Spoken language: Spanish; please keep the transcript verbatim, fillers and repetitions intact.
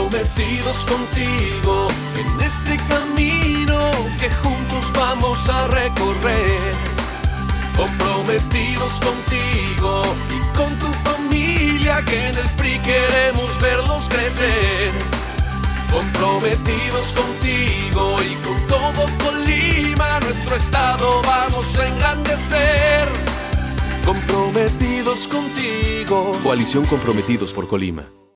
comprometidos contigo en este camino que juntos vamos a recorrer. Comprometidos contigo y con tu familia, que en el P R I queremos verlos crecer. Comprometidos contigo y con todo Colima, nuestro estado vamos a engrandecer. Comprometidos contigo. Coalición Comprometidos por Colima.